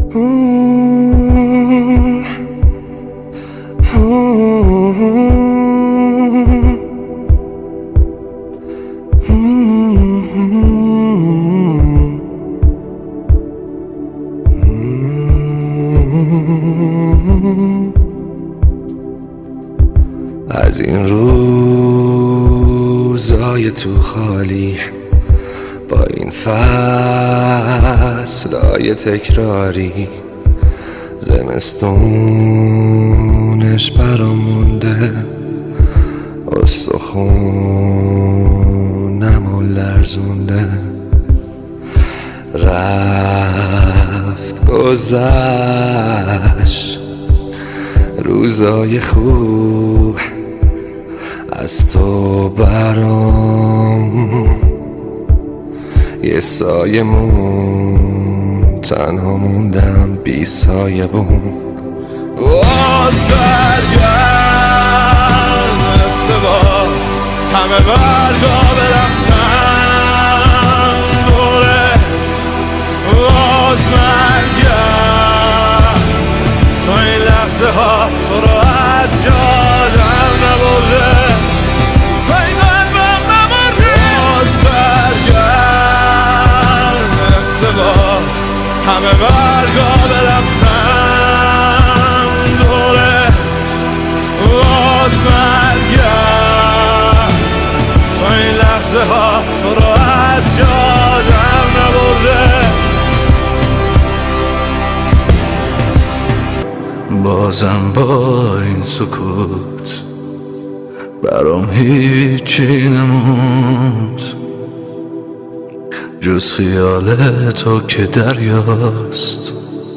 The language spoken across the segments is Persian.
از این روزای تو خالی با این فصلای تکراری، زمستونش برام مونده، استخونمو لرزونده. رفت گذشت روزای خوب، از تو برام یه سایه مون، تنها موندم بی سایه بون. باز برگرد مثل باز، همه برگا برقصن دورت. باز برگرد تو این لحظه ها تو رو از یادم نبرده، زنگ قلبم نبرده. باز برگرد مثل باز، همه برگا برقصن دورت. باز برگرد تو این لحظه ها تو رو از یادم نبرده. بازم با این سکوت برام هیچی نموند جز خیال تو که دریاست،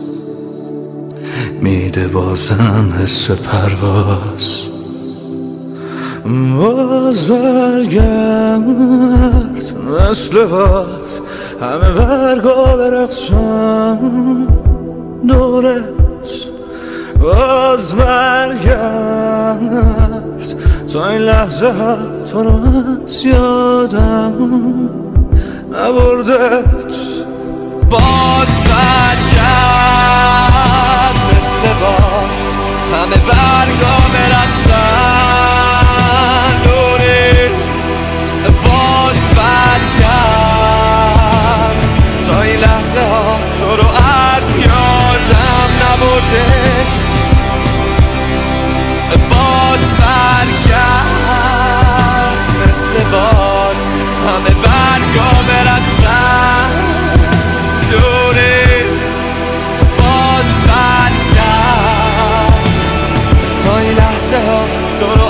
میده بازم حس پرواز. باز برگرد مثل باز، همه برگا برقصن دورت. باز برگرد تا این لحظه ها تو رو از یادم نبردت. باز برگرد مثل باد، همه برگا برقصن دوری. باز برگرد تا این لحظه ها تو رو از یادم نبردت. باز برگرد مثل باد، همه برگا برقصن دوری. باز برگرد تا این لحظه ها تو رو